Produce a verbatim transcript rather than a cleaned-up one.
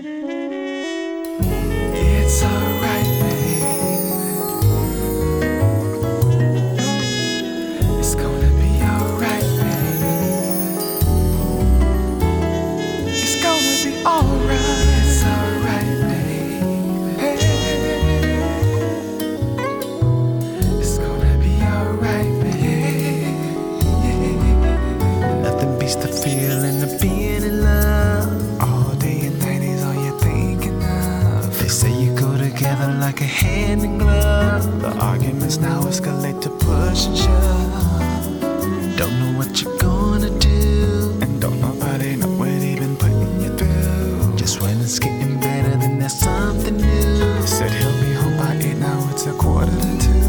It's alright, babe. It's gonna be alright, babe. It's gonna be alright. It's alright, babe. Hey. It's gonna be alright, babe. Yeah. Nothing beats the feeling of being in love. All day and night is all you're thinking of. They say you go together like a hand in glove. The arguments now escalate to push and shove. Don't know what you're gonna do, and don't nobody know what they've been putting you through. Just when it's getting better, then there's something new. Said he'll be home by eight, now it's a quarter to two.